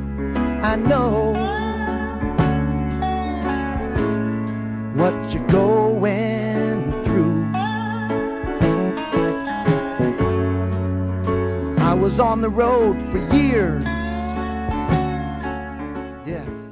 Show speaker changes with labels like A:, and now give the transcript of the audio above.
A: I know what you're going through. I was on the road for years,